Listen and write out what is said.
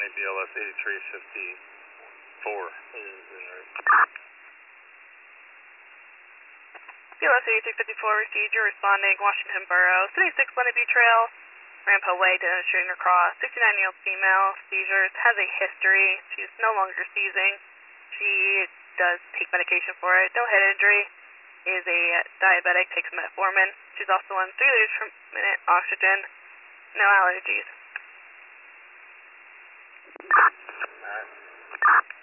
BLS 8354 is en route. BLS 8354 received. You're responding. Washington Borough, 76 Lenape Trail, Rampa Way, demonstrating across. 69-year-old female, seizures, has a history. She's no longer seizing. She does take medication for it. No head injury. Is a diabetic, takes metformin. She's also on 3 liters per minute oxygen. No allergies. Alright.